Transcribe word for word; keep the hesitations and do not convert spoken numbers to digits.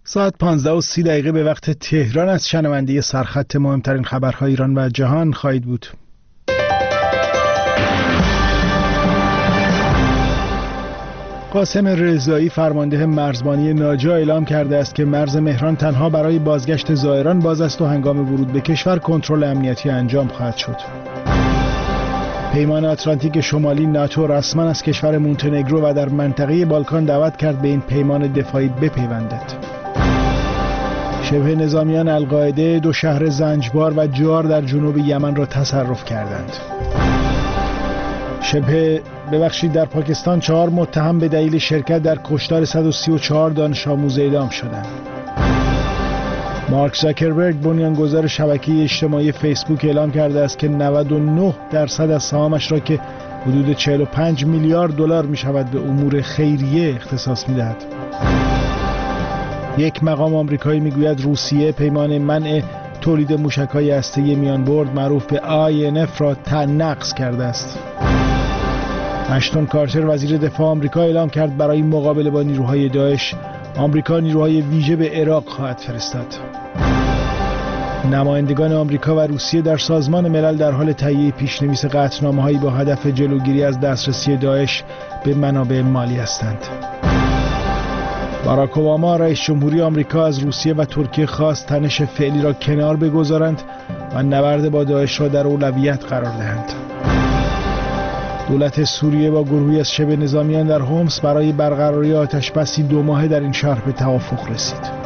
ساعت پانزده و سی دقیقه به وقت تهران از شنونده سرخط مهمترین خبرهای ایران و جهان خواهید بود. قاسم رضایی فرمانده مرزبانی ناجا اعلام کرده است که مرز مهران تنها برای بازگشت زائران باز است و هنگام ورود به کشور کنترل امنیتی انجام خواهد شد. پیمان آتلانتیک شمالی ناتو رسما از کشور مونتنگرو و در منطقه بالکان دعوت کرد به این پیمان دفاعی بپیوندد. شبه نظامیان القاعده دو شهر زنجبار و جار در جنوب یمن را تصرف کردند. شبه ببخشید در پاکستان چهار متهم به دلیل شرکت در کشتار صد و سی و چهار دانش آموز اعدام شدند. مارک زاکربرگ بنیانگذار شبکه اجتماعی فیسبوک اعلام کرده است که نود و نه درصد از سهامش را که حدود چهل و پنج میلیارد دلار می شود به امور خیریه اختصاص می دهد. یک مقام آمریکایی میگوید روسیه پیمان منع تولید موشک‌های هسته‌ای میانبرد معروف به آی ان اف را نقض کرده است. اشتون کارتر وزیر دفاع آمریکا اعلام کرد برای مقابله با نیروهای داعش آمریکا نیروهای ویژه به عراق خواهد فرستاد. نمایندگان آمریکا و روسیه در سازمان ملل در حال تهیه پیشنویس قطعنامه‌هایی با هدف جلوگیری از دسترسی داعش به منابع مالی هستند. باراک اوباما رئیس جمهوری آمریکا از روسیه و ترکیه خواست تنش فعلی را کنار بگذارند و نبرد با داعش را در اولویت قرار دهند. دولت سوریه با گروهی از شبه نظامیان در حمص برای برقراری آتش‌بسی دو ماهه در این شهر به توافق رسید.